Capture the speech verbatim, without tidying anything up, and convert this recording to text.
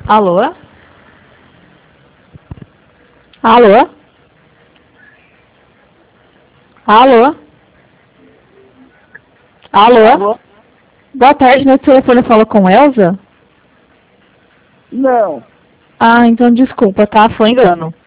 Alô? Alô? Alô? Alô? Alô? Boa tarde, meu telefone fala com Elza? Não. Ah, então desculpa, tá? Foi engano.